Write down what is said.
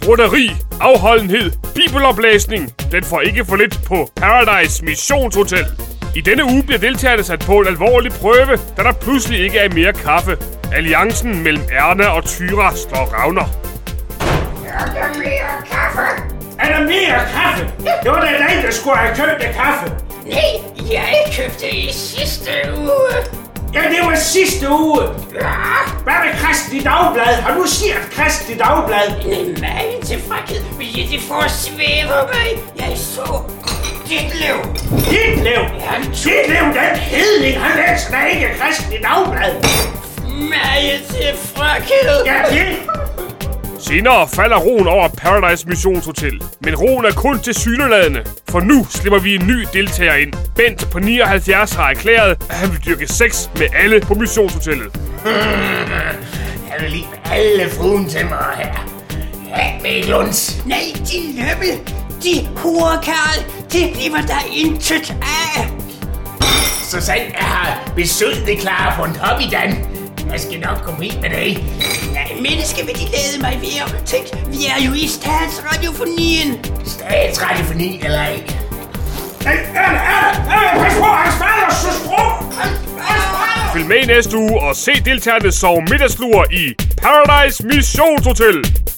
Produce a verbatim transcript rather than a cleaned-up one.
broderi, afholdenhed, bibeloplæsning. Den får ikke for lidt på Paradise Missionshotel. I denne uge bliver deltagerne sat på en alvorlig prøve, da der pludselig ikke er mere kaffe. Alliancen mellem Erna og Tyra står ravner. Er der mere kaffe? Er der mere kaffe? Det var da dig, der skulle have købt det kaffe. Nej, jeg købte i sidste uge. Ja, det var sidste uge. Ja. Hvad med Kristeligt Dagblad? Har du set Kristeligt Dagblad? Nej, til frækket, vil det forsvæver mig. Jeg så Ditlev. Ditlev? Ja, Ditlev, den hedning, han læser da ikke Kristeligt Dagblad. Meget til frækket. Ja, det. Senere falder roen over Paradise Missionshotel. Men roen er kun tilsyneladende. For nu slipper vi en ny deltager ind. Bent på nioghalvfjerds har erklæret, at han vil dyrke sex med alle på missionshotellet. Jeg vil lige alle fruen til mig her. Ja, med luns. Nej, din lømmel. De horkarl. Det bliver der intet af. Så sandt jeg har besøgt det klare på en hobbydan. Jeg skal nok komme hit med dig. Nej, menneske vil de lade mig være. Tænk, vi er jo i statsradiofonien. Statsradiofoni eller ej? Nej, Erna, Erna, Erna, pas på, hans fader, så sprog! Følg med i næste uge og se deltagerne sove middagslur i Paradise Missionshotel.